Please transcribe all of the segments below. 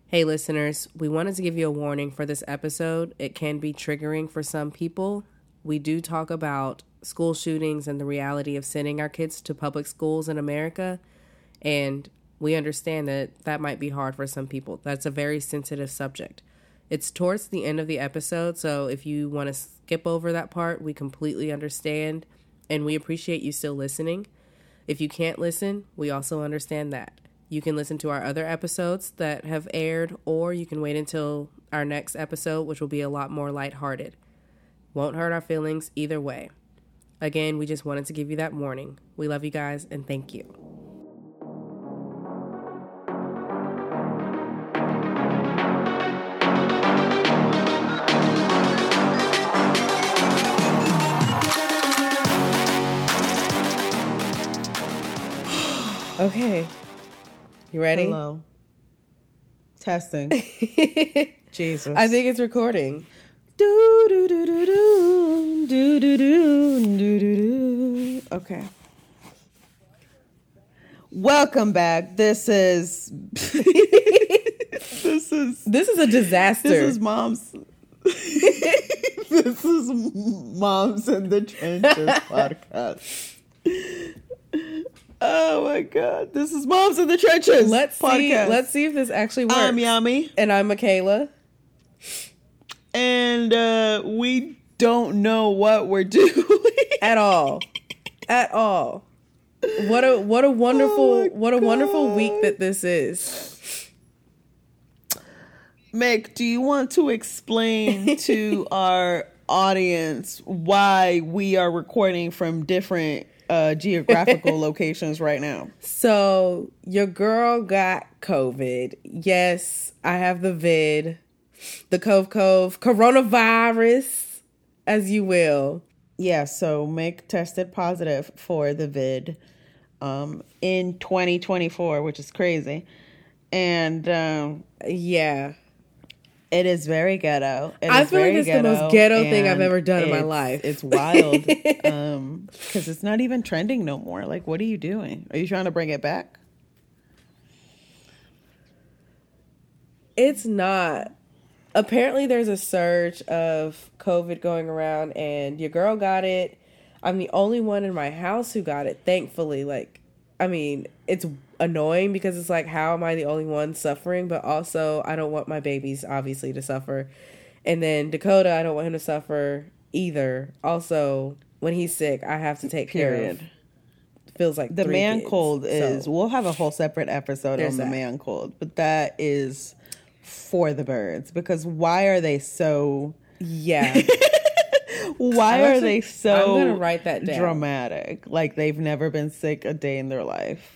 Hey listeners, we wanted to give you a warning for this episode. It can be triggering for some people. We do talk about school shootings and the reality of sending our kids to public schools in America, and we understand that that might be hard for some people. That's a very sensitive subject. It's towards the end of the episode, so if you want to skip over that part, we completely understand, and we appreciate you still listening. If you can't listen, we also understand that. You can listen to our other episodes that have aired, or you can wait until our next episode, which will be a lot more lighthearted. Won't hurt our feelings either way. Again, we just wanted to give you that warning. We love you guys, and thank you. Okay. You ready? Hello. Testing. Jesus. I think it's recording. Do do do do do do do do do do. Okay. Welcome back. This is this is a disaster. This is Moms. This is Moms in the Trenches podcast. Oh my God. This is Moms in the Trenches. Let's see if this actually works. I'm Yami. And I'm Michaela. And we don't know what we're doing. At all. What a wonderful week that this is. Meg, do you want to explain to our audience why we are recording from different geographical locations right now? So your girl got COVID. Yes, I have the vid, the cove coronavirus, as you will. Yeah, so Meg tested positive for the vid in 2024, which is crazy. And yeah. It is very ghetto. I feel like it's the most ghetto thing I've ever done in my life. It's wild. Because it's not even trending no more. Like, what are you doing? Are you trying to bring it back? It's not. Apparently, there's a surge of COVID going around, and your girl got it. I'm the only one in my house who got it, thankfully. It's annoying because it's like, how am I the only one suffering? But also, I don't want my babies, obviously, to suffer. And then Dakota, I don't want him to suffer either. Also, when he's sick, I have to take care of. Feels like the man kids, cold is. So. We'll have a whole separate episode on the man cold, but that is for the birds, because why are they so? Yeah. Why are they so? I'm gonna write that down. Dramatic, like they've never been sick a day in their life.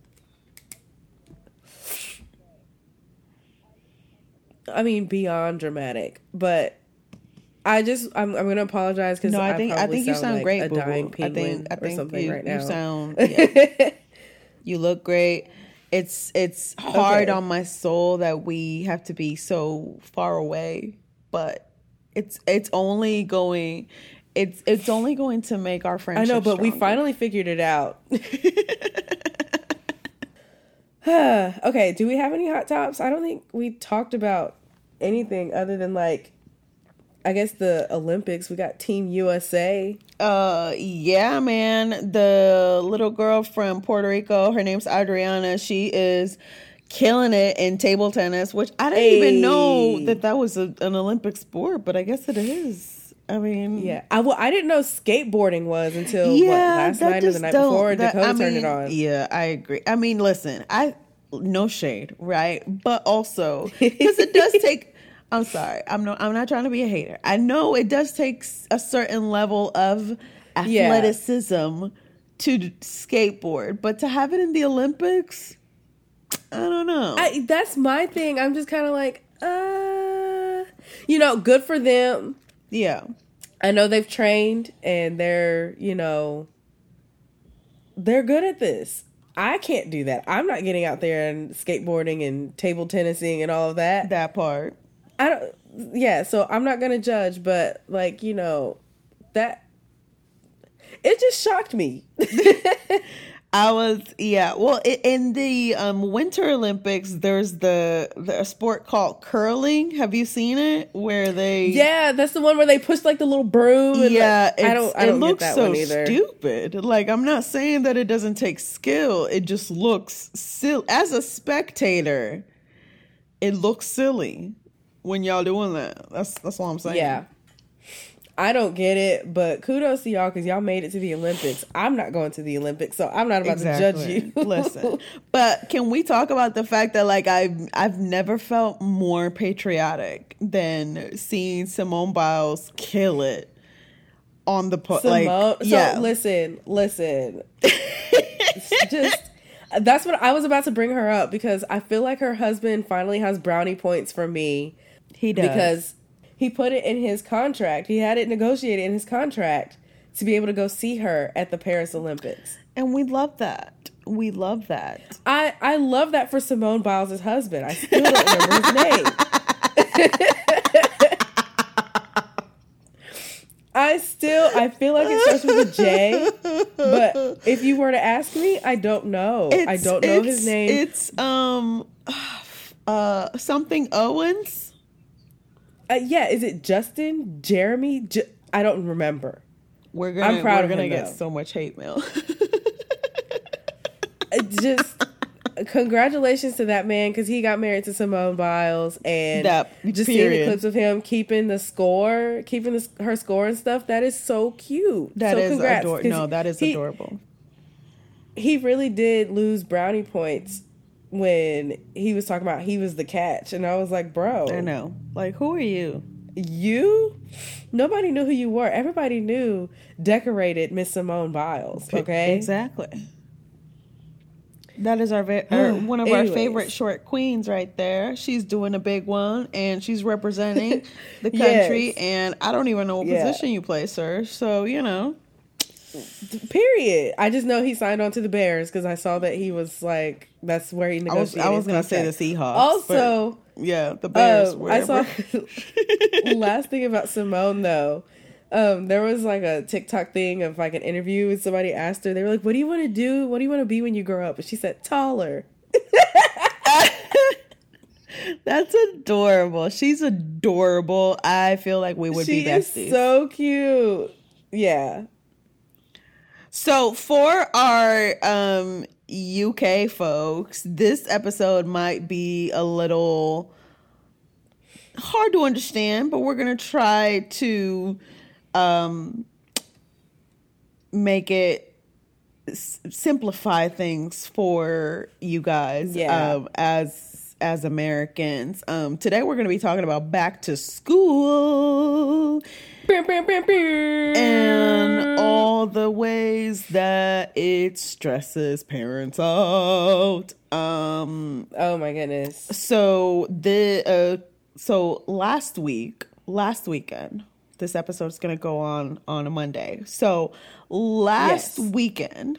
I mean, beyond dramatic, but I'm going to apologize because I think you sound like great, a dying penguin I think or something you, right now. You sound, yeah. You look great. It's hard on my soul that we have to be so far away, but it's only going to make our friendship. I know, but stronger. we finally figured it out. Okay, do we have any hot tops? I don't think we talked about anything other than I guess the Olympics. We got Team USA. Yeah, man. The little girl from Puerto Rico, her name's Adriana. She is killing it in table tennis, which I didn't even know that was an Olympic sport, but I guess it is. I mean, yeah. I didn't know skateboarding was until last night or the night before Dakota turned it on. Yeah, I agree. I mean, listen, no shade, right? But also, because it does take. I'm sorry. I'm not trying to be a hater. I know it does take a certain level of athleticism to skateboard, but to have it in the Olympics, I don't know. That's my thing. I'm just kind of like, good for them. Yeah. I know they've trained and they're good at this. I can't do that. I'm not getting out there and skateboarding and table tennising and all of that. That part. So I'm not going to judge, but that it just shocked me. Well, in the Winter Olympics, there's the sport called curling. Have you seen it? Where they Yeah, that's the one where they push like the little broom. And yeah, I don't looks get that so one either. stupid. Like, I'm not saying that it doesn't take skill. It just looks silly. As a spectator, it looks silly when y'all doing that. That's all I'm saying. Yeah. I don't get it, but kudos to y'all because y'all made it to the Olympics. I'm not going to the Olympics, so I'm not about to judge you. Listen, but can we talk about the fact that like I've never felt more patriotic than seeing Simone Biles kill it on the So listen. Just that's what I was about to bring her up because I feel like her husband finally has brownie points for me. He does because he put it in his contract. He had it negotiated in his contract to be able to go see her at the Paris Olympics. And we love that. We love that. I love that for Simone Biles' husband. I still don't remember his name. I feel like it starts with a J, but if you were to ask me, I don't know. I don't know his name. It's something Owens. Yeah, is it Justin? Jeremy? I don't remember. I'm proud of him, get so much hate mail. Just congratulations to that man because he got married to Simone Biles and seeing the clips of him keeping her score and stuff. That is so cute. That is adorable. No, that is adorable. He really did lose brownie points when he was talking about he was the catch, and I was like, bro, I know. Like, who are you? You? Nobody knew who you were. Everybody knew decorated Miss Simone Biles. Okay, exactly. That is one of our favorite short queens right there. She's doing a big one, and she's representing the country. Yes. And I don't even know what position you play, sir. So Period. I just know he signed on to the Bears because I saw that he was like, that's where he negotiated. I was going to say the Seahawks. Also, the Bears. I saw last thing about Simone though. There was like a TikTok thing of like an interview and somebody asked her, they were like, what do you want to do? What do you want to be when you grow up? And she said, taller. That's adorable. She's adorable. I feel like we would be besties. She is so cute. Yeah. So for our UK folks, this episode might be a little hard to understand, but we're going to try to make it simplify things for you guys as Americans. Today we're going to be talking about back to school. And all the ways that it stresses parents out. Oh my goodness. So last weekend, this episode is going to go on a Monday. So last weekend,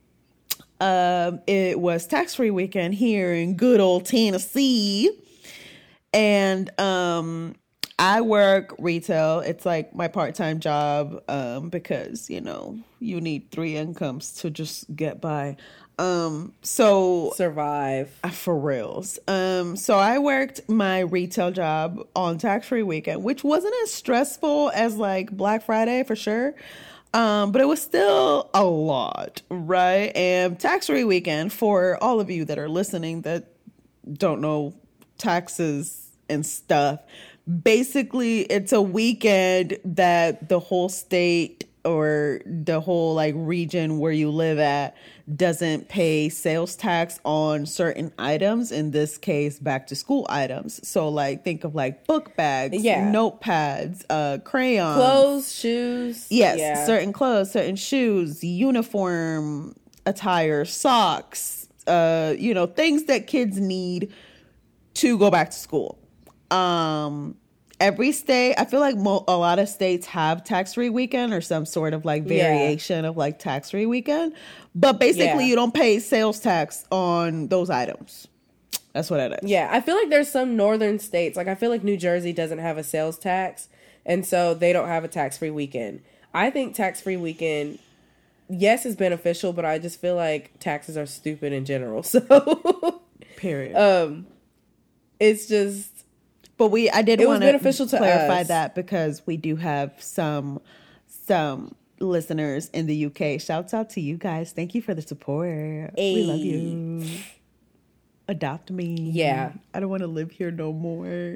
it was tax-free weekend here in good old Tennessee. And, I work retail. It's like my part-time job because, you need 3 incomes to just get by. So survive. For reals. So I worked my retail job on tax-free weekend, which wasn't as stressful as like Black Friday for sure. But it was still a lot, right? And tax-free weekend, for all of you that are listening that don't know taxes and stuff, basically it's a weekend that the whole state or the whole like region where you live at doesn't pay sales tax on certain items, in this case back to school items. So like think of like book bags, notepads, crayons, clothes, shoes. Yes, certain clothes, certain shoes, uniform attire, socks, things that kids need to go back to school. Every state, I feel like a lot of states have tax-free weekend or some sort of like variation of like tax-free weekend. But basically you don't pay sales tax on those items. That's what it is. Yeah, I feel like there's some northern states, like I feel like New Jersey doesn't have a sales tax, and so they don't have a tax-free weekend. I think tax-free weekend yes, it's beneficial, but I just feel like taxes are stupid in general. So, period. It's just. But I did want to beneficial to clarify us. that because we do have some listeners in the UK. Shouts out to you guys. Thank you for the support. We love you. Adopt me. Yeah. I don't want to live here no more.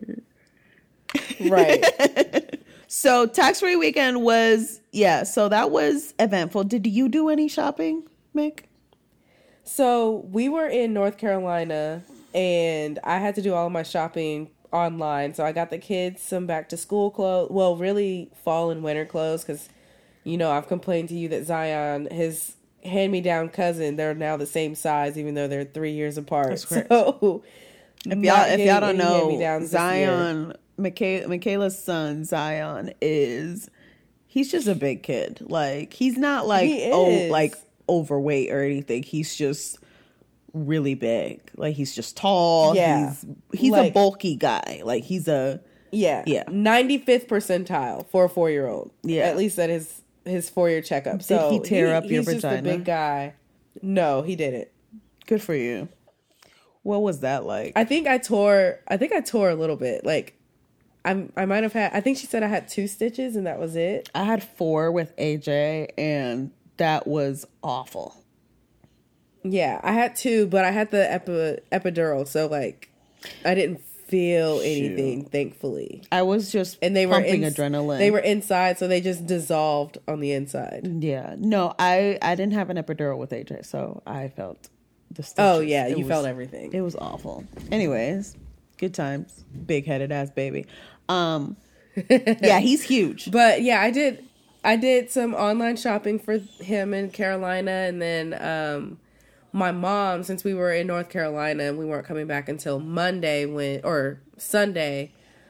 Right. So tax-free weekend was, so that was eventful. Did you do any shopping, Mick? So we were in North Carolina and I had to do all of my shopping online. So I got the kids some back to school clothes. Well, really fall and winter clothes because, I've complained to you that Zion, his hand-me-down cousin, they're now the same size even though they're 3 years apart. That's correct. So if y'all don't know, Zion, Michaela's son, Zion, he's just a big kid. Like, he's not like overweight or anything. He's just really big. Like, he's just tall. Yeah. He's a bulky guy. Like, he's a 95th percentile for a 4-year-old. Yeah. At least at his 4-year checkup. Did he tear up your vagina? He's just a big guy. No, he didn't. Good for you. What was that like? I think I tore a little bit. Like, I might have had, I think she said I had 2 stitches and that was it. I had 4 with AJ and that was awful. Yeah, I had 2, but I had the epidural, so like I didn't feel anything, thankfully. I was just pumping adrenaline. They were inside, so they just dissolved on the inside. Yeah. No, I didn't have an epidural with AJ, so I felt the stitches. Oh yeah, you felt everything. It was awful. Anyways, good times. Big-headed ass baby. Yeah, he's huge. But yeah, I did some online shopping for him in Carolina, and then my mom, since we were in North Carolina, we weren't coming back until Sunday,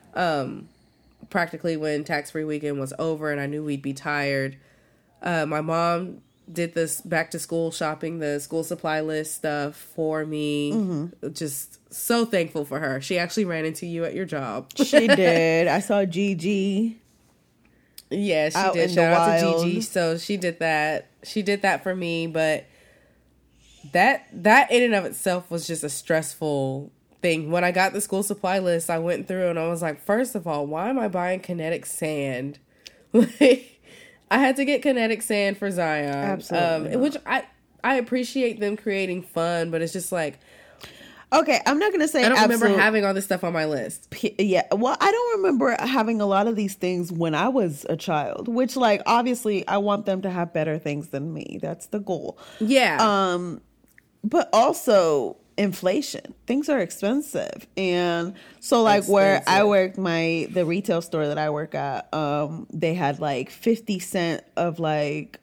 practically when tax-free weekend was over and I knew we'd be tired. My mom did this back to school shopping, the school supply list stuff for me. Mm-hmm. Just so thankful for her. She actually ran into you at your job. She did. I saw Gigi. Yeah, she did. Shout out to Gigi. So she did that. She did that for me, but that in and of itself was just a stressful thing. When I got the school supply list, I went through and I was like, first of all, why am I buying kinetic sand? Like, I had to get kinetic sand for Zion. Absolutely. Which I appreciate them creating fun, but it's just like, okay, I'm not going to say I don't remember having all this stuff on my list. Yeah, well, I don't remember having a lot of these things when I was a child, which, like, obviously I want them to have better things than me. That's the goal. Yeah. But also inflation. Things are expensive. And so, like, where I worked, the retail store that I work at, they had, like, 50 cents of, like,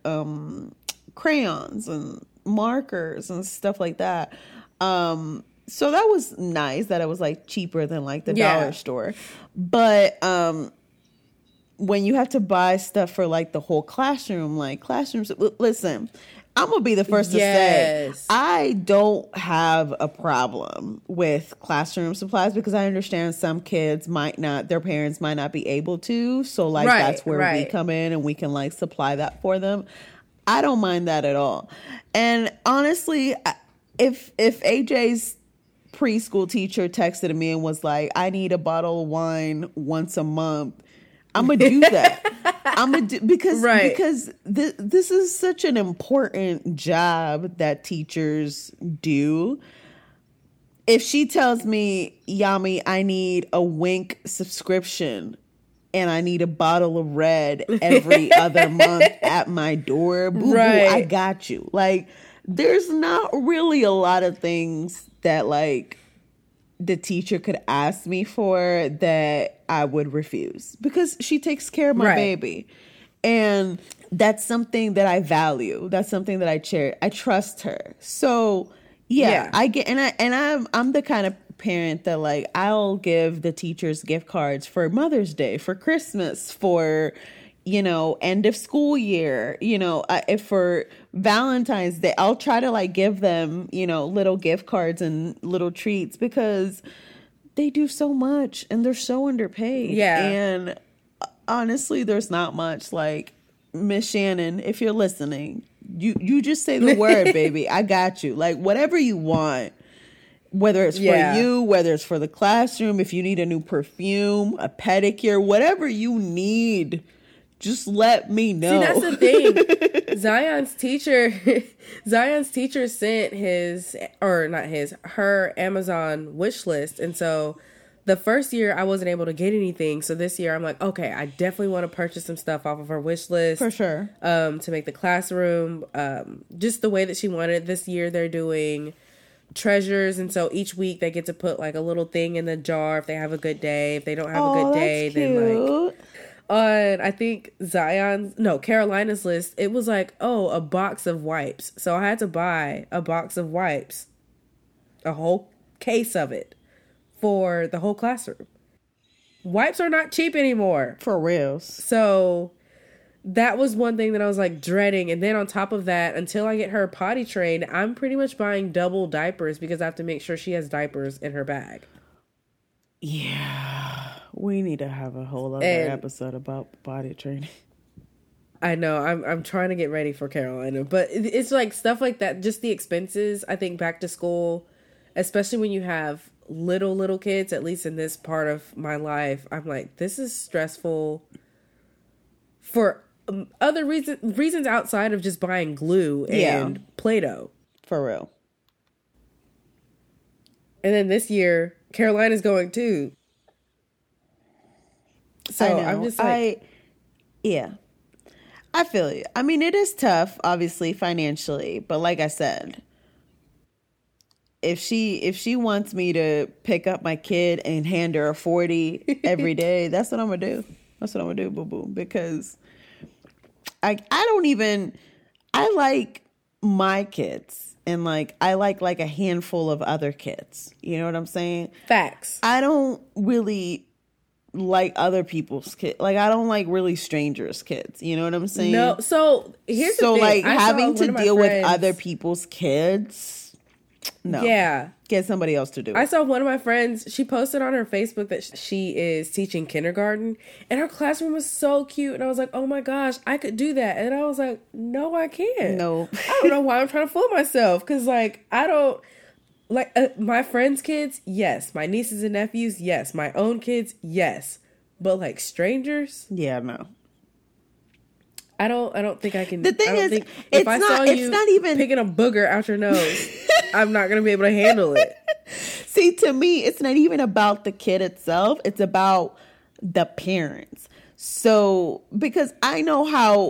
crayons and markers and stuff like that. So that was nice that it was like cheaper than like the dollar store. But when you have to buy stuff for like the whole classroom, like classrooms, listen, I'm going to be the first to say I don't have a problem with classroom supplies because I understand some kids their parents might not be able to. So like that's where we come in and we can like supply that for them. I don't mind that at all. And honestly, if AJ's preschool teacher texted me and was like, I need a bottle of wine once a month, I'm gonna do that. because this is such an important job that teachers do. If she tells me, Yami, I need a Wink subscription and I need a bottle of red every other month at my door, boo-boo, I got you. Like, there's not really a lot of things that like the teacher could ask me for that I would refuse because she takes care of my baby. And that's something that I value. That's something that I cherish. I trust her. So I get, and I'm the kind of parent that like, I'll give the teachers gift cards for Mother's Day, for Christmas, for, end of school year, if for Valentine's Day, I'll try to like give them, little gift cards and little treats because they do so much and they're so underpaid. Yeah. And honestly, there's not much like Miss Shannon, if you're listening, you just say the word, baby. I got you. Like, whatever you want, whether it's for you, whether it's for the classroom, if you need a new perfume, a pedicure, whatever you need, just let me know. See, that's the thing. Zion's teacher sent her Amazon wish list. And so the first year I wasn't able to get anything. So this year I'm like, okay, I definitely want to purchase some stuff off of her wish list. For sure. To make the classroom just the way that she wanted. This year they're doing treasures. And so each week they get to put like a little thing in the jar if they have a good day. If they don't have a good day, then like... On, I think Carolina's list, it was like, a box of wipes. So I had to buy a box of wipes, a whole case of it for the whole classroom. Wipes are not cheap anymore. For real. So that was one thing that I was like dreading. And then on top of that, until I get her potty trained, I'm pretty much buying double diapers because I have to make sure she has diapers in her bag. Yeah. We need to have a whole other episode about body training. I know. I'm trying to get ready for Carolina. But it's like stuff like that. Just the expenses, I think, back to school, especially when you have little kids, at least in this part of my life, I'm like, this is stressful for other reasons outside of just buying glue and Play-Doh. For real. And then this year, Carolina's going too. So I'm just like... I feel you. I mean, it is tough, obviously, financially. But like I said, if she wants me to pick up my kid and hand her a 40 every day, that's what I'm going to do. That's what I'm going to do, boo-boo. Because I like my kids. And like, I like a handful of other kids. You know what I'm saying? Facts. I don't really... like other people's kids. Like, I don't like really strangers' kids. You know what I'm saying? No. So here's the thing. Like, having to deal with other people's kids. No. Yeah. Get somebody else to do it. I saw one of my friends, she posted on her Facebook that she is teaching kindergarten, and her classroom was so cute. And I was like, oh my gosh, I could do that. And I was like, no, I can't. No. I don't know why I'm trying to fool myself. Cause like, I don't, like, my friends' kids, yes. My nieces and nephews, yes. My own kids, yes. But like strangers, yeah, no. I don't think I can. The thing is, if I saw you not even picking a booger out your nose, I'm not gonna be able to handle it. See, to me, it's not even about the kid itself. It's about the parents. So, because I know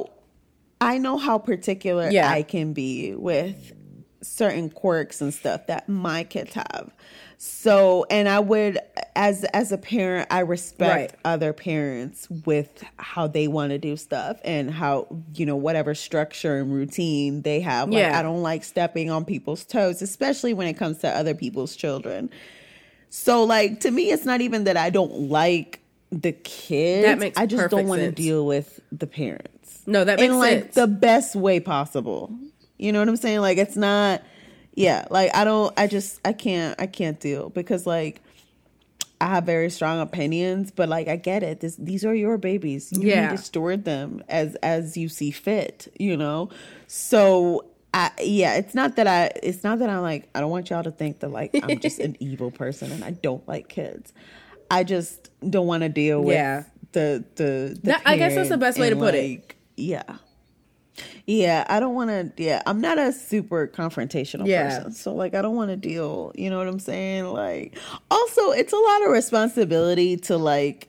how particular I can be with certain quirks and stuff that my kids have. So, and I would, as a parent, I respect other parents with how they want to do stuff and how, you know, whatever structure and routine they have. Like, I don't like stepping on people's toes, especially when it comes to other people's children. So, like, to me, it's not even that I don't like the kids. That makes I just don't want to sense. deal with the parents. No, that makes in, like, sense. the best way possible. You know what I'm saying? Like, it's not... Yeah, like, I can't deal because, like, I have very strong opinions, but, like, I get it. These are your babies. You need to steward them as you see fit, you know? So, it's not that I'm like, I don't want y'all to think that, like, I'm just an evil person and I don't like kids. I just don't want to deal with the I guess that's the best way to put it. Yeah, I don't want to, I'm not a super confrontational person. So, like, I don't want to deal, you know what I'm saying? Like, also, it's a lot of responsibility to, like,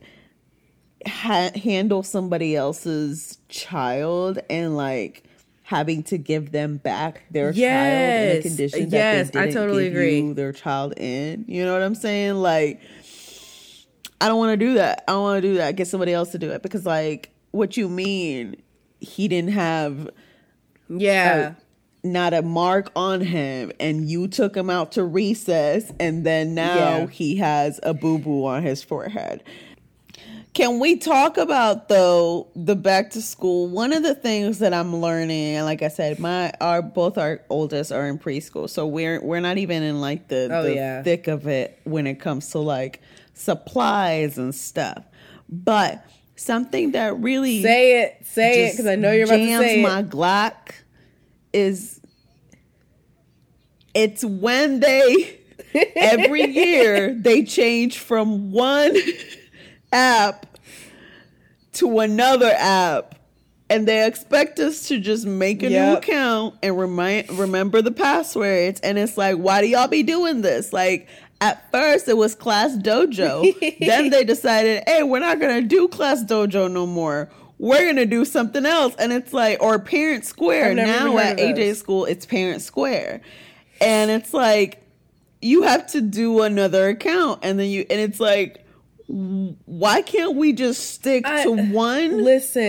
handle somebody else's child and, like, having to give them back their child in a condition that they didn't give you their child in. You know what I'm saying? Like, I don't want to do that. I don't want to do that. Get somebody else to do it because, like, what you mean... He didn't have not a mark on him and you took him out to recess and then now he has a boo-boo on his forehead. Can we talk about, though, the back to school? One of the things that I'm learning, and like I said, both our oldest are in preschool, so we're not even in like the thick of it when it comes to like supplies and stuff. But something that really say it, because I know you're about to say it. My Glock is it's when they every year they change from one app to another app, and they expect us to just make a new account and remember the passwords. And it's like, why do y'all be doing this? Like, at first it was Class Dojo. Then they decided, hey, we're not going to do Class Dojo no more. We're going to do something else. And it's like, or Parent Square. Now at AJ's school, it's Parent Square. And it's like, you have to do another account. And it's like, why can't we just stick to one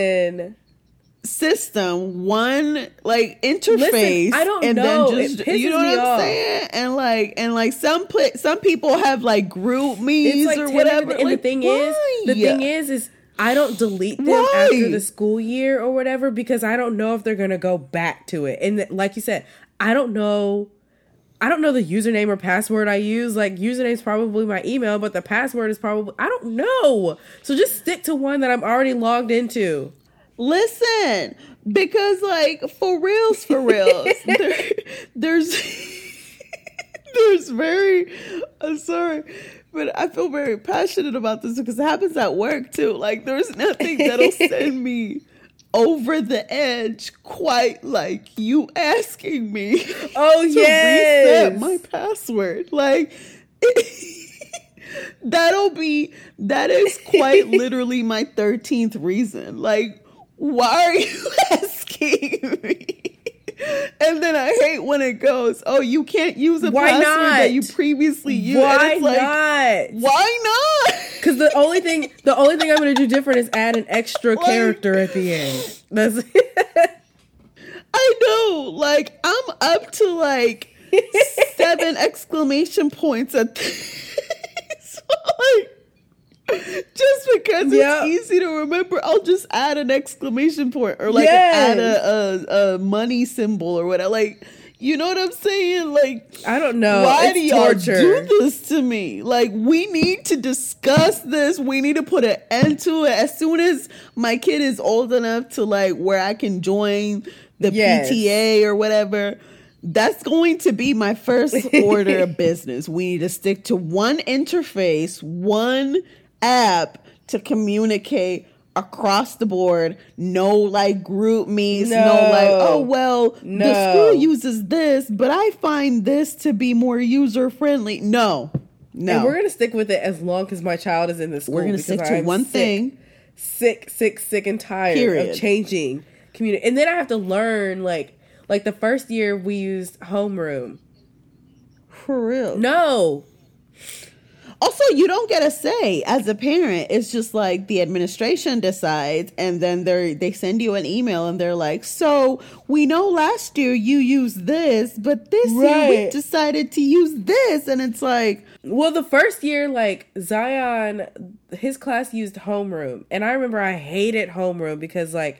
system, one like interface? I don't and know. Then just, you know what I'm saying? And like some people have like group me's like or whatever. And like, the thing is I don't delete them after the school year or whatever, because I don't know if they're gonna go back to it. And like you said, I don't know the username or password I use. Like, username is probably my email, but the password is probably, I don't know. So just stick to one that I'm already logged into. Listen, because like for reals, there's very, I'm sorry, but I feel very passionate about this because it happens at work too. Like, there's nothing that'll send me over the edge quite like you asking me to reset my password. Like, that is quite literally my 13th reason. Like, why are you asking me? And then I hate when it goes, oh, you can't use a password that you previously used. Why like, not? Why not? Because the only thing I'm going to do different is add an extra character at the end. That's it. I know. Like, I'm up to like 7 exclamation points at this. Like, just because it's easy to remember, I'll just add an exclamation point or like add a money symbol or whatever. Like, you know what I'm saying? Like, I don't know. Why do y'all do this to me? Like, we need to discuss this. We need to put an end to it as soon as my kid is old enough to like where I can join the PTA or whatever. That's going to be my first order of business. We need to stick to one interface, one app to communicate across the board. No like group me's, no like, oh well, the school uses this, but I find this to be more user friendly. No. And we're gonna stick with it as long as my child is in the school. We're gonna stick to one thing. Sick and tired of changing community. And then I have to learn like the first year we used homeroom. For real? No. Also, you don't get a say as a parent. It's just like the administration decides, and then they send you an email and they're like, so we know last year you used this, but this year we decided to use this. And it's like, well, the first year, like Zion, his class used homeroom. And I remember I hated homeroom because like,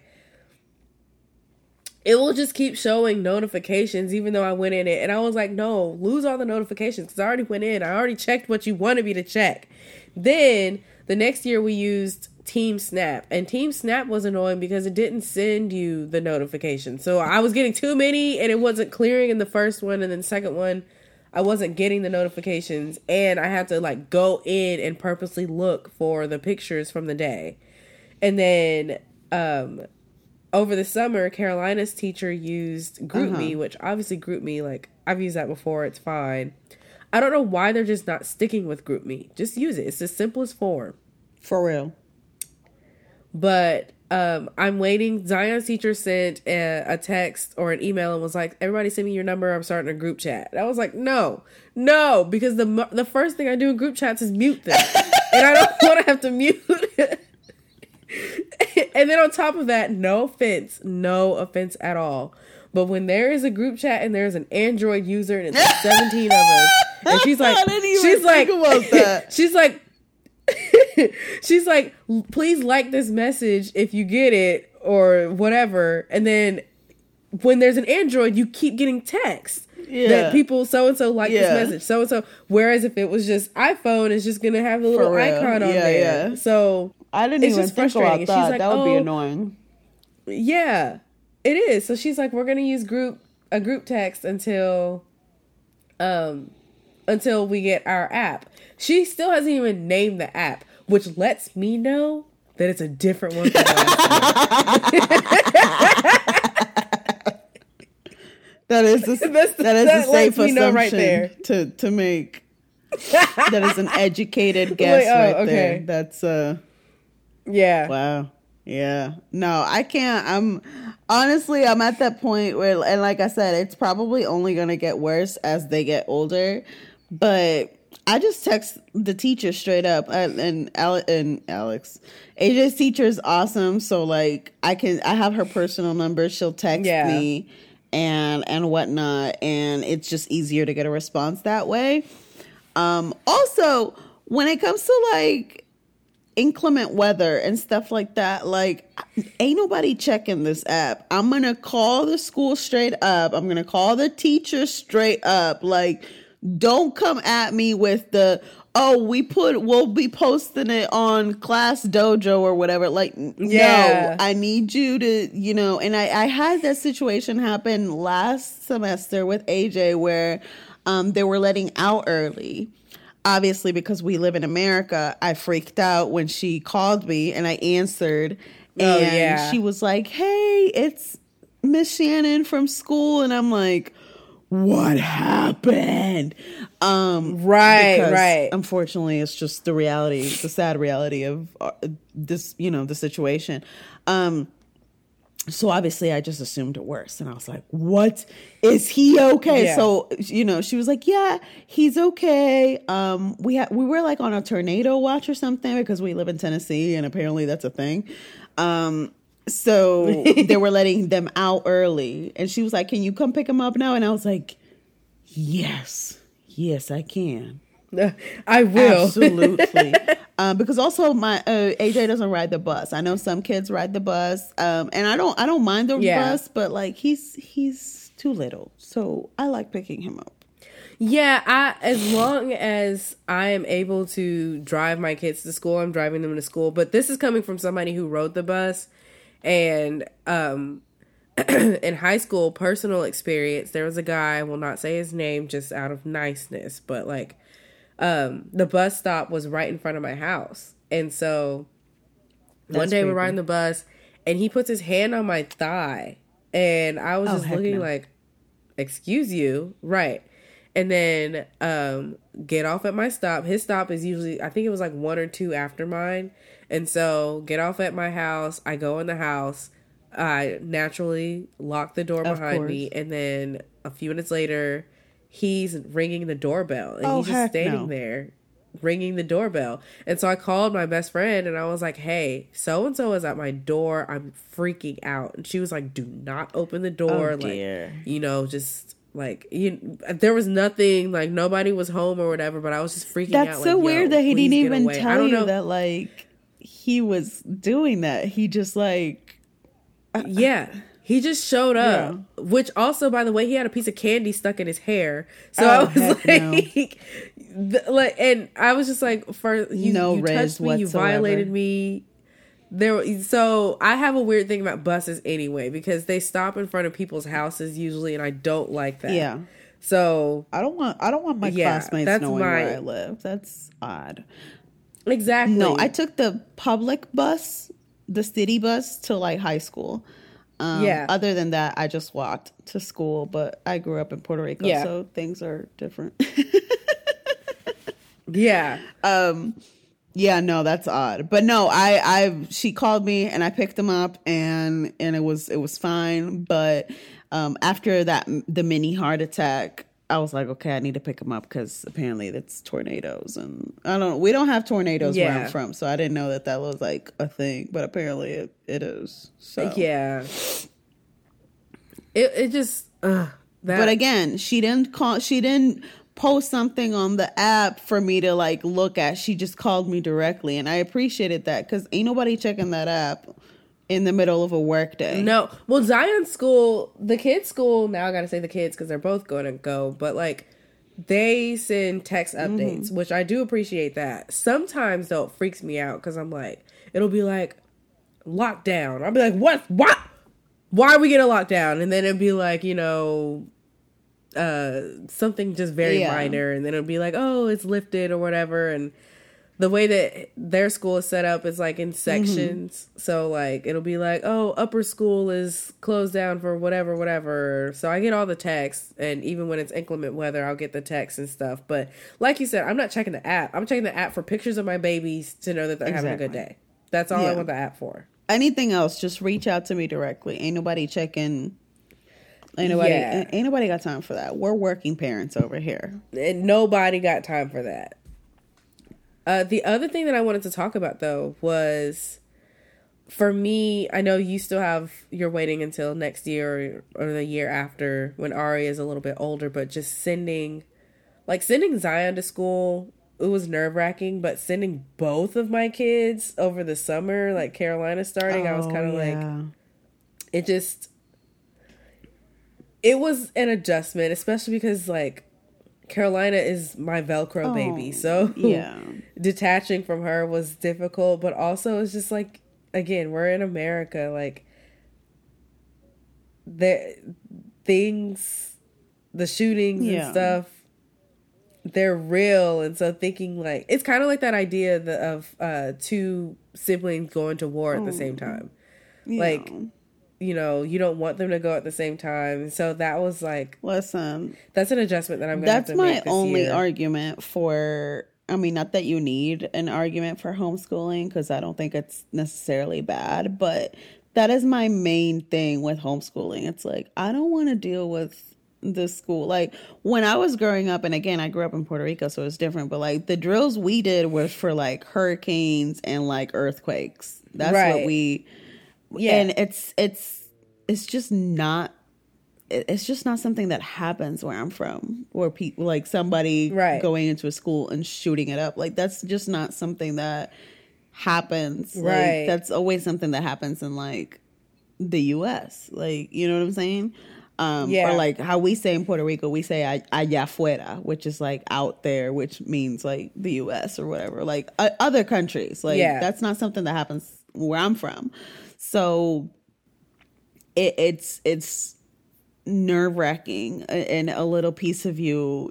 it will just keep showing notifications even though I went in it. And I was like, no, lose all the notifications because I already went in. I already checked what you wanted me to check. Then the next year we used Team Snap. And Team Snap was annoying because it didn't send you the notifications. So I was getting too many and it wasn't clearing in the first one. And then the second one, I wasn't getting the notifications. And I had to like go in and purposely look for the pictures from the day. And then over the summer, Carolina's teacher used GroupMe, which obviously GroupMe, like, I've used that before. It's fine. I don't know why they're just not sticking with GroupMe. Just use it. It's the simplest form. For real. But I'm waiting. Zion's teacher sent a text or an email and was like, everybody send me your number. I'm starting a group chat. And I was like, no, because the first thing I do in group chats is mute them. And I don't want to have to mute And then on top of that, no offense at all, but when there is a group chat and there's an Android user and it's like 17 of us, and she's like, she's like, please like this message if you get it or whatever. And then when there's an Android, you keep getting texts that people so-and-so like this message, so-and-so. Whereas if it was just iPhone, it's just going to have the little icon on there. So I didn't even think about that. She's like, that would be annoying. Yeah, it is. So she's like, we're gonna use a group text until we get our app. She still hasn't even named the app, which lets me know that it's a different one from last year. That is a safe assumption right there. to make. That is an educated guess there. That's yeah. Wow. Yeah. No, I can't. I'm at that point where, and like I said, it's probably only going to get worse as they get older. But I just text the teacher straight up, and Alex, AJ's teacher is awesome. So like, I have her personal number. She'll text me and whatnot, and it's just easier to get a response that way. Also, when it comes to like inclement weather and stuff like that, like, ain't nobody checking this app. I'm gonna call the school straight up. I'm gonna call the teacher straight up. Like, don't come at me with the, we'll be posting it on Class Dojo or whatever. Like, no, I need you to, and I had that situation happen last semester with AJ where they were letting out early. Obviously, because we live in America, I freaked out when she called me and I answered. And she was like, hey, it's Miss Shannon from school. And I'm like, what happened? Right. Unfortunately, it's just the sad reality of this, the situation. So obviously I just assumed it worse. And I was like, what? Is he okay? Yeah. So, she was like, yeah, he's okay. We were like on a tornado watch or something because we live in Tennessee and apparently that's a thing. So they were letting them out early. And she was like, can you come pick him up now? And I was like, yes, I can. I will. Absolutely. Because also my AJ doesn't ride the bus. I know some kids ride the bus. And I don't mind the bus, but like he's too little. So I like picking him up. Yeah, as long as I am able to drive my kids to school, I'm driving them to school. But this is coming from somebody who rode the bus. And in high school, personal experience, there was a guy, I will not say his name just out of niceness, but like the bus stop was right in front of my house. And so one day we're riding the bus and he puts his hand on my thigh and I was just looking like, excuse you. Right. And then get off at my stop. His stop is usually, I think it was like 1 or 2 after mine. And so get off at my house. I go in the house. I naturally lock the door behind me. And then a few minutes later, he's ringing the doorbell. And he's just standing there ringing the doorbell. And so I called my best friend and I was like, hey, so-and-so is at my door. I'm freaking out. And she was like, do not open the door. Oh, dear. Like, just like, there was nothing, like nobody was home or whatever, but I was just freaking out. That's so weird that he didn't even tell you that like he was doing that. He just like... Yeah. He just showed up, which also, by the way, he had a piece of candy stuck in his hair. So I was like, and I was just like, you touched me, you violated me. So I have a weird thing about buses anyway, because they stop in front of people's houses usually, and I don't like that. Yeah. So I don't want my classmates knowing where I live. That's odd. Exactly. No, I took the public bus, the city bus, to like high school. Other than that, I just walked to school, but I grew up in Puerto Rico, so things are different. Yeah. No, that's odd. But no, she called me and I picked him up and it was fine. But after the mini heart attack, I was like, okay, I need to pick him up because apparently that's tornadoes, and we don't have tornadoes where I'm from, so I didn't know that was like a thing, but apparently it is. So yeah, it just But again, she didn't post something on the app for me to like look at. She just called me directly, and I appreciated that because ain't nobody checking that app in the middle of a work day. No. Well, Zion's school, the kids' school, now I gotta say the kids because they're both going to go, but like they send text updates, which I do appreciate that. Sometimes though, it freaks me out because I'm like, it'll be like lockdown. I'll be like, what? Why are we getting locked down? And then it'd be like, something just very minor, and then it'll be like, oh, it's lifted or whatever. And the way that their school is set up is like in sections. So like it'll be like, oh, upper school is closed down for whatever. So I get all the texts, and even when it's inclement weather, I'll get the texts and stuff. But like you said, I'm not checking the app. I'm checking the app for pictures of my babies to know that they're having a good day. That's all I want the app for. Anything else, just reach out to me directly. Ain't nobody checking. Ain't nobody got time for that. We're working parents over here. And nobody got time for that. The other thing that I wanted to talk about, though, was, for me, I know you still you're waiting until next year or the year after when Ari is a little bit older, but just sending Zion to school, it was nerve-wracking, but sending both of my kids over the summer, like Carolina starting, I was kind of like, it was an adjustment, especially because, like, Carolina is my Velcro baby, so detaching from her was difficult, but also it's just like, again, we're in America, like, the shootings and stuff, they're real, and so thinking, like, it's kind of like that idea of two siblings going to war at the same time. Like, you don't want them to go at the same time. So that was like, listen, that's an adjustment that I'm going to have to make this year. That's my only argument for, I mean, not that you need an argument for homeschooling, because I don't think it's necessarily bad, but that is my main thing with homeschooling. It's like, I don't want to deal with the school. Like, when I was growing up, and again, I grew up in Puerto Rico, so it's different, but like the drills we did was for like hurricanes and like earthquakes. That's what we... Yeah. And it's just not something that happens where I'm from, where people, like, somebody going into a school and shooting it up. Like, that's just not something that happens. Like, that's always something that happens in, like, the US. Like, you know what I'm saying? Or like how we say in Puerto Rico, we say allá afuera, which is like out there, which means like the US or whatever, like other countries. Like, that's not something that happens where I'm from. So it's nerve-wracking, and a little piece of you,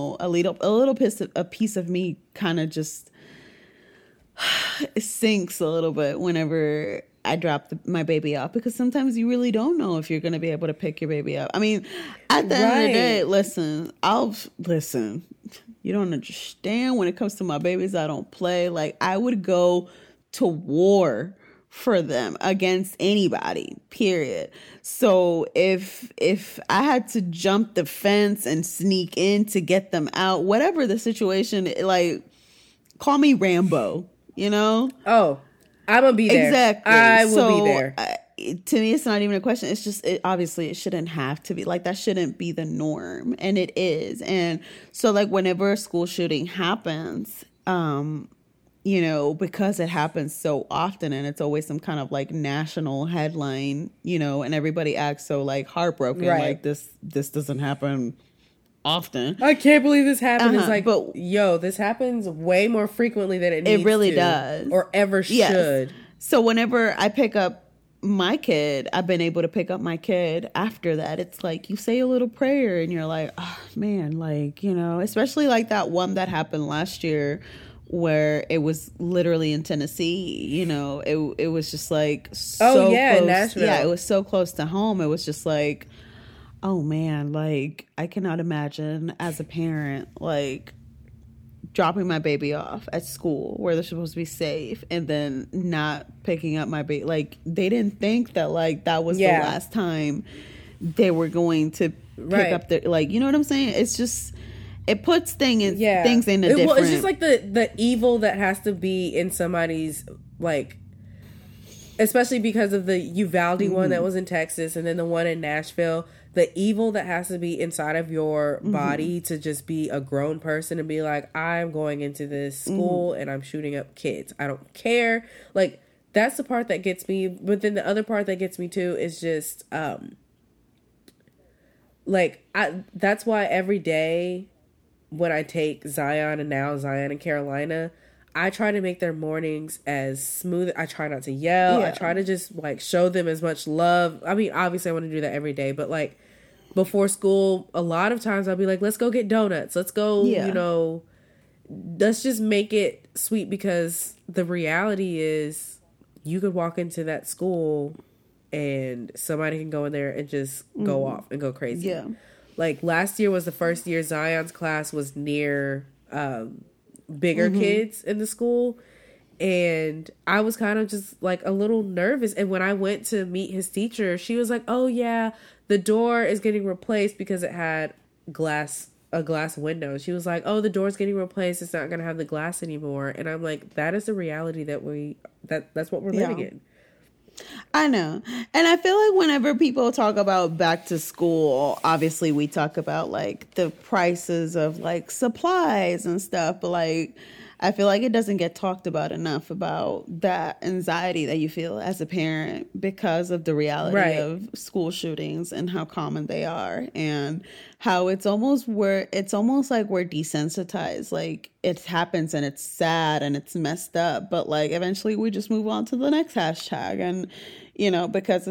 a piece of me kind of just sinks a little bit whenever I drop my baby off, because sometimes you really don't know if you're going to be able to pick your baby up. I mean, at the end of the day, listen, you don't understand, when it comes to my babies, I don't play. Like, I would go to war for them against anybody, period. So if I had to jump the fence and sneak in to get them out, whatever the situation, like, call me Rambo, Oh, I'm gonna be there. Exactly. I will be there. To me, it's not even a question. It's just, obviously it shouldn't have to be like, that shouldn't be the norm, and it is. And so, like, whenever a school shooting happens, because it happens so often, and it's always some kind of like national headline, and everybody acts so like heartbroken, like this doesn't happen often. I can't believe this happened. It's like, but this happens way more frequently than it needs to. It really does. Or ever should. So whenever I pick up my kid, I've been able to pick up my kid after that. It's like, you say a little prayer and you're like, oh man, like, especially like that one that happened last year, where it was literally in Tennessee, it was just like so close. Nashville. Yeah, it was so close to home. It was just like, oh man, like, I cannot imagine as a parent, like, dropping my baby off at school where they're supposed to be safe, and then not picking up my baby. Like, they didn't think that, like, that was the last time they were going to pick up their, like, you know what I'm saying? It's just, it puts things in a different... Well, it's just like the evil that has to be in somebody's, like, especially because of the Uvalde one that was in Texas, and then the one in Nashville, the evil that has to be inside of your body to just be a grown person and be like, I'm going into this school and I'm shooting up kids. I don't care. Like, that's the part that gets me. But then the other part that gets me too is just, that's why every day when I take Zion and Carolina, I try to make their mornings as smooth. I try not to yell. Yeah. I try to just like show them as much love. I mean, obviously I want to do that every day, but like before school, a lot of times I'll be like, let's go get donuts. Let's go, you know, let's just make it sweet, because the reality is you could walk into that school and somebody can go in there and just go off and go crazy. Yeah. Like last year was the first year Zion's class was near bigger kids in the school. And I was kind of just like a little nervous. And when I went to meet his teacher, she was like, oh yeah, the door is getting replaced because it had a glass window. She was like, oh, the door's getting replaced. It's not going to have the glass anymore. And I'm like, that is the reality that's what we're living in. I know. And I feel like whenever people talk about back to school, obviously we talk about like the prices of like supplies and stuff, but like I feel like it doesn't get talked about enough about that anxiety that you feel as a parent because of the reality of school shootings and how common they are, and how it's almost like we're desensitized. Like it happens and it's sad and it's messed up, but like eventually we just move on to the next hashtag, and you know, because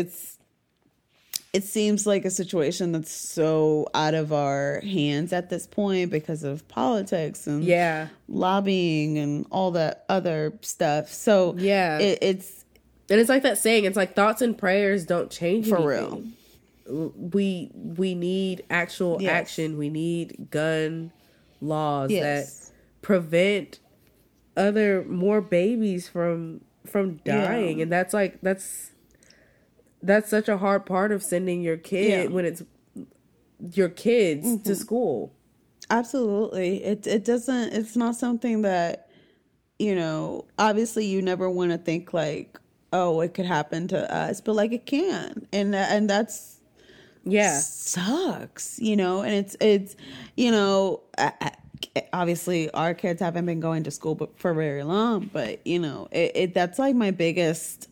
it seems like a situation that's so out of our hands at this point because of politics and lobbying and all that other stuff. So it's like that saying, it's like thoughts and prayers don't change for anything. Real. We need actual action. We need gun laws that prevent more babies from dying. And that's such a hard part of sending your kid when it's your kids to school. Absolutely. It's not something that, you know, obviously you never want to think like, oh, it could happen to us, but like it can. And that's sucks, you know, and it's, you know, obviously our kids haven't been going to school for very long, but you know, that's like my biggest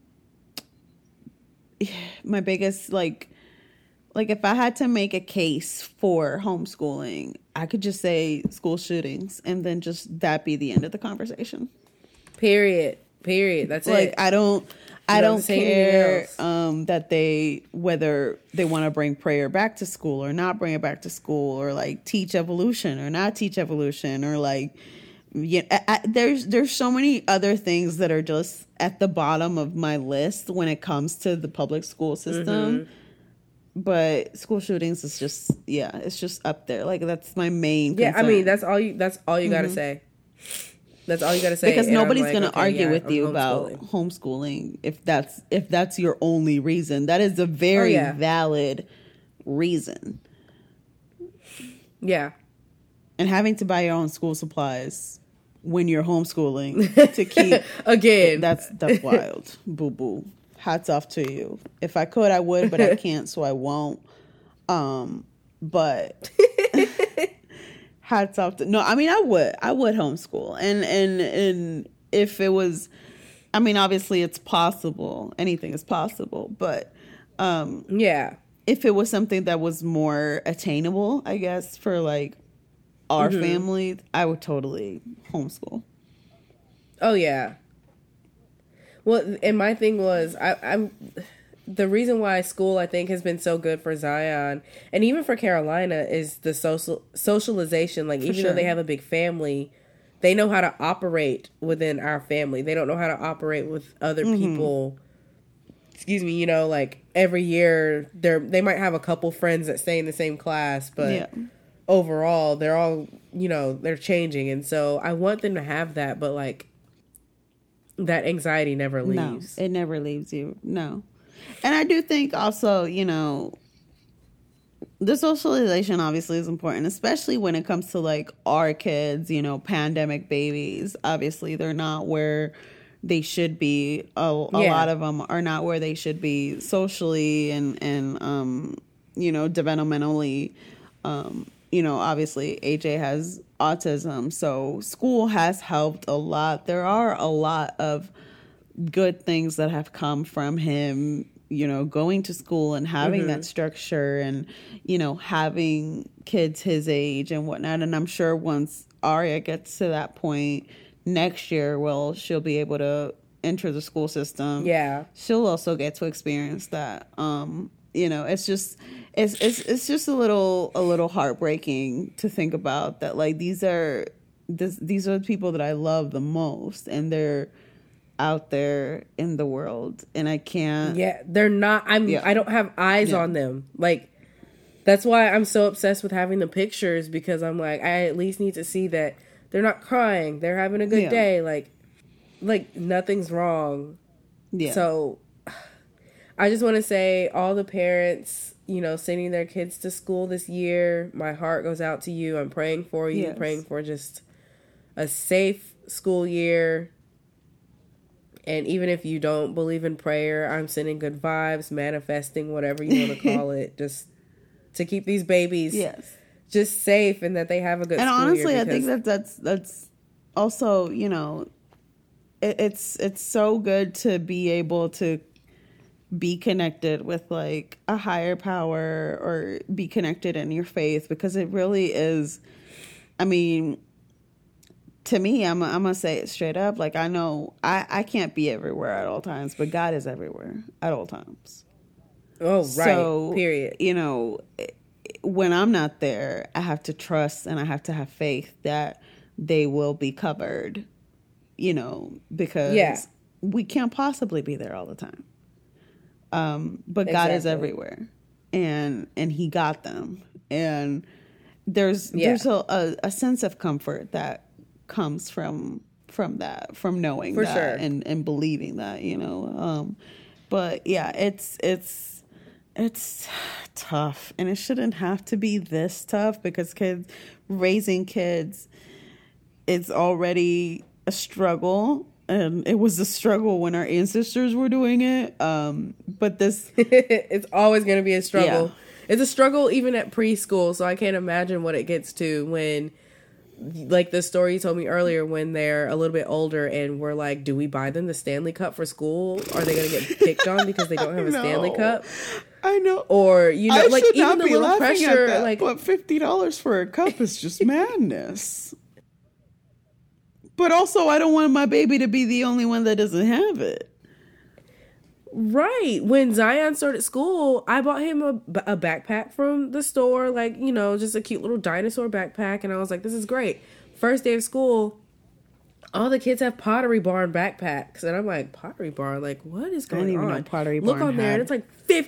like if I had to make a case for homeschooling, I could just say school shootings and then just that be the end of the conversation. Period. That's like, it. I don't care that whether they want to bring prayer back to school or not bring it back to school, or like teach evolution or not teach evolution, or like there's so many other things that are just at the bottom of my list when it comes to the public school system. But school shootings is just it's just up there. Like that's my main concern. I mean that's all you gotta say. That's all you gotta say. Because nobody's gonna argue with you about homeschooling if that's your only reason. That is a very valid reason. Yeah. And having to buy your own school supplies when you're homeschooling to keep again, that's wild. Boo boo. Hats off to you. If I could, I would, but I can't, so I won't. But hats off to I mean, I would homeschool, and if it was, I mean, obviously it's possible. Anything is possible, but if it was something that was more attainable, I guess for like our family, I would totally homeschool. Oh yeah. Well, and my thing was, I'm the reason why school I think has been so good for Zion and even for Carolina is the socialization. Like even though they have a big family, they know how to operate within our family. They don't know how to operate with other people. Excuse me, you know, like every year they might have a couple friends that stay in the same class, but overall they're all, you know, they're changing. And so I want them to have that, but like that anxiety never leaves. No, it never leaves you. No. And I do think also, you know, the socialization obviously is important, especially when it comes to like our kids, you know, pandemic babies. Obviously, they're not where they should be. A lot of them are not where they should be socially and you know, developmentally. You know, obviously AJ has autism, so school has helped a lot. There are a lot of good things that have come from him, you know, going to school and having that structure and, you know, having kids his age and whatnot. And I'm sure once Aria gets to that point next year, well, she'll be able to enter the school system. Yeah. She'll also get to experience that. It's just a little heartbreaking to think about that. Like, these are the people that I love the most, and they're out there in the world, and I can't. Yeah, they're not. I don't have eyes on them. Like, that's why I'm so obsessed with having the pictures, because I'm like, I at least need to see that they're not crying. They're having a good day. Like nothing's wrong. Yeah. So I just want to say, all the parents, sending their kids to school this year, my heart goes out to you. I'm praying for you, praying for just a safe school year. And even if you don't believe in prayer, I'm sending good vibes, manifesting, whatever you want to call it, just to keep these babies just safe, and that they have a good school honestly, year. I think that's also, it's so good to be able to be connected with like a higher power, or be connected in your faith, because it really is. I mean, to me, I'm gonna say it straight up. Like, I know I can't be everywhere at all times, but God is everywhere at all times. Oh, right. So, period. When I'm not there, I have to trust and I have to have faith that they will be covered. Because we can't possibly be there all the time. But exactly. God is everywhere, and He got them, and there's a sense of comfort that comes from that, from knowing for that, sure. and believing that, but yeah, it's tough, and it shouldn't have to be this tough, because raising kids, it's already a struggle, and it was a struggle when our ancestors were doing it, but this it's always going to be a struggle. It's a struggle even at preschool, so I can't imagine what it gets to when, like the story you told me earlier, when they're a little bit older and we're like, do we buy them the Stanley Cup for school? Are they going to get picked on because they don't have a Stanley Cup? I know. Or, like, even the little pressure, that, like, but $50 for a cup is just madness. But also, I don't want my baby to be the only one that doesn't have it. Right. When Zion started school, I bought him a backpack from the store, like, just a cute little dinosaur backpack. And I was like, this is great. First day of school, all the kids have Pottery Barn backpacks. And I'm like, Pottery Barn? Like, what is going on? I didn't even know Pottery Barn Look on there, and it's like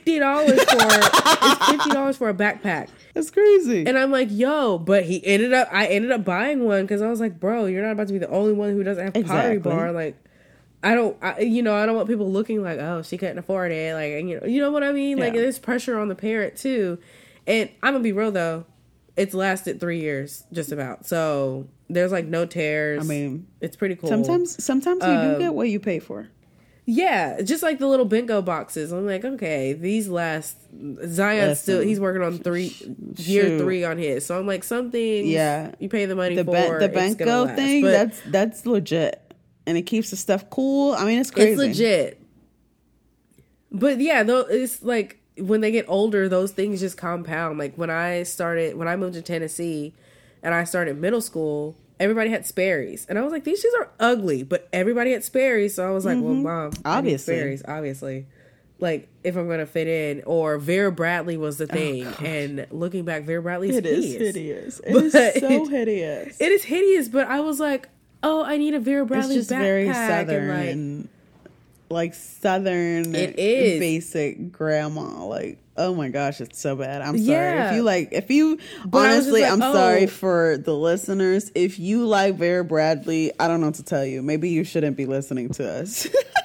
$50 for a backpack. That's crazy. And I'm like, yo, but I ended up buying one, because I was like, bro, you're not about to be the only one who doesn't have Pottery Barn. Like, I don't want people looking like, oh, she couldn't afford it. Like, you know what I mean? Like, there's pressure on the parent too. And I'm gonna be real though, it's lasted 3 years, just about. So there's like no tears. I mean, it's pretty cool. Sometimes you do get what you pay for. Yeah, just like the little bingo boxes. I'm like, okay, these last. Zion still, he's working on year 3 on his. So I'm like, something. Yeah, you pay the money for the bingo thing. That's legit. And it keeps the stuff cool. I mean, it's crazy. It's legit. But yeah, though, it's like when they get older, those things just compound. Like when I moved to Tennessee and I started middle school, everybody had Sperry's. And I was like, these shoes are ugly, but everybody had Sperry's. So I was like, well, Mom, obviously. Sperry's, obviously. Like, if I'm going to fit in. Or Vera Bradley was the thing. And looking back, Vera Bradley is hideous. It is hideous. It is so hideous. It is hideous, but I was like, oh, I need a Vera Bradley backpack. It's just very Southern, and like Southern. It is basic grandma. Like, oh my gosh, it's so bad. I'm sorry if you honestly, like, I'm sorry for the listeners. If you like Vera Bradley, I don't know what to tell you. Maybe you shouldn't be listening to us.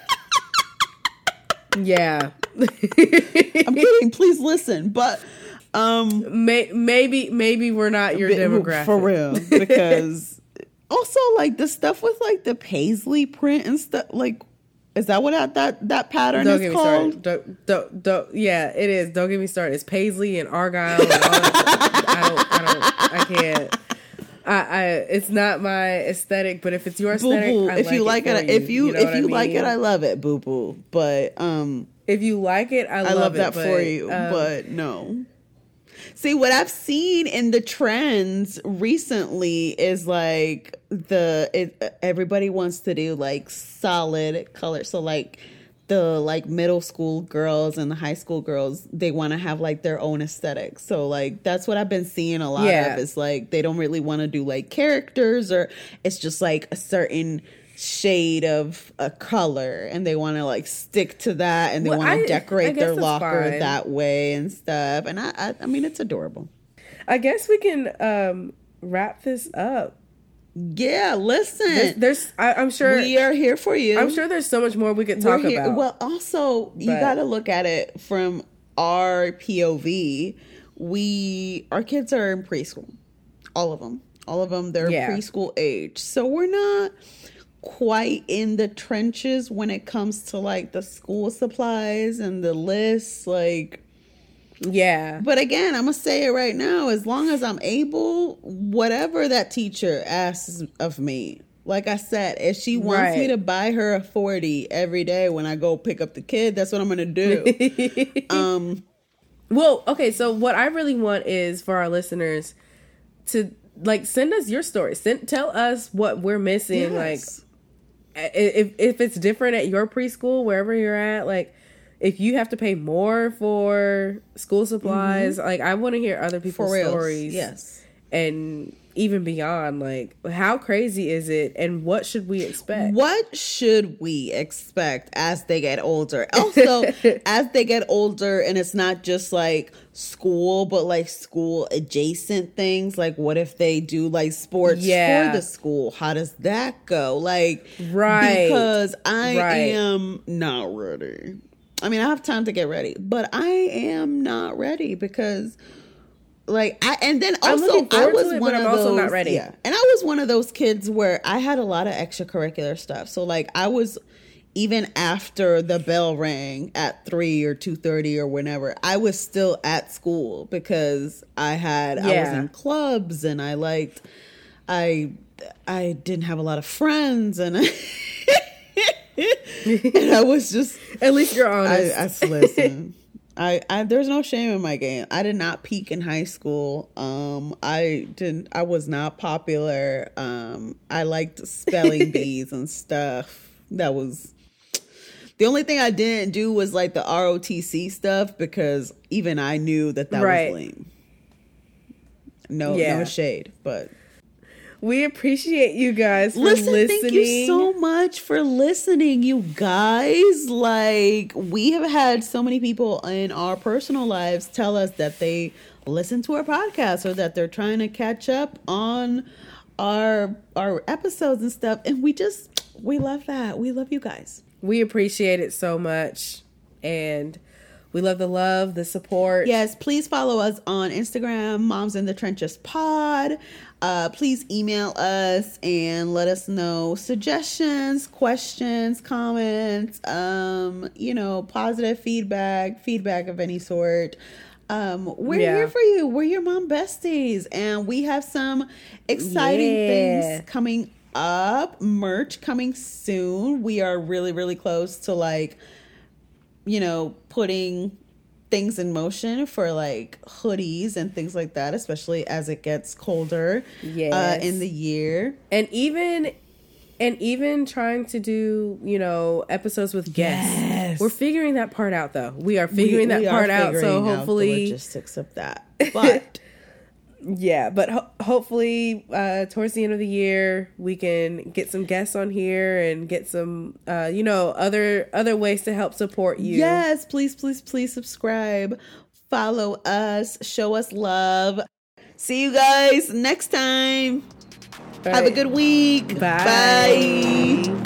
Yeah, I'm kidding. Please listen, but maybe we're not your demographic for real, because. Also, like, the stuff with, like, the paisley print and stuff, like, is that what that pattern is called? Don't, yeah, it is. Don't get me started. It's paisley and argyle and all that. I can't. It's not my aesthetic, but if it's your aesthetic, boo-boo. if you like it, if you like it, I love it, boo boo. But if you like it, I love that for you. But no. See, what I've seen in the trends recently is like everybody wants to do like solid color. So like the like middle school girls and the high school girls, they want to have like their own aesthetic. So like that's what I've been seeing a lot of, is like they don't really want to do like characters, or it's just like a certain shade of a color and they want to like stick to that, and they want to decorate their locker that way and stuff. And I mean, it's adorable. I guess we can wrap this up. Yeah, listen. I'm sure we are here for you. I'm sure there's so much more we could talk about. Well, also you got to look at it from our POV. Our kids are in preschool. All of them. They're preschool age. So we're not quite in the trenches when it comes to like the school supplies and the lists, like. Yeah. But again, I'm going to say it right now. As long as I'm able, whatever that teacher asks of me, like I said, if she wants me to buy her a 40 every day when I go pick up the kid, that's what I'm going to do. Well, okay. So what I really want is for our listeners to like send us your story. Tell us what we're missing. Yes. Like if it's different at your preschool, wherever you're at, like, if you have to pay more for school supplies, like I want to hear other people's stories. Yes. And even beyond, like how crazy is it and what should we expect? What should we expect as they get older? Also, as they get older, and it's not just like school, but like school adjacent things. Like what if they do like sports for the school? How does that go? Like, because I am not ready. I mean, I have time to get ready, but I am not ready because, like, I was one of those. Also not ready. Yeah, and I was one of those kids where I had a lot of extracurricular stuff. So, like, I was even after the bell rang at 3 or 2:30 or whenever, I was still at school because I was in clubs and I didn't have a lot of friends and and I was just, at least you're honest. Listen, I there's no shame in my game. I did not peak in high school. I was not popular. I liked spelling bees and stuff. That was the only thing I didn't do was like the ROTC stuff because even I knew that was lame. No shade, but we appreciate you guys for listening. Thank you so much for listening, you guys. Like, we have had so many people in our personal lives tell us that they listen to our podcast or that they're trying to catch up on our episodes and stuff. And we love that. We love you guys. We appreciate it so much. And we love the support. Yes, please follow us on Instagram, Moms in the Trenches Pod. Please email us and let us know suggestions, questions, comments, positive feedback of any sort. We're here for you. We're your mom besties, and we have some exciting things coming up. Merch coming soon. We are really, really close to putting things in motion for like hoodies and things like that, especially as it gets colder in the year. And even trying to do, episodes with guests. Yes. We're figuring that part out though. We are figuring that part out. So hopefully the logistics of that. But hopefully towards the end of the year we can get some guests on here and get some other ways to help support you. Yes, please subscribe, follow us, show us love. See you guys next time. Have a good week. Bye.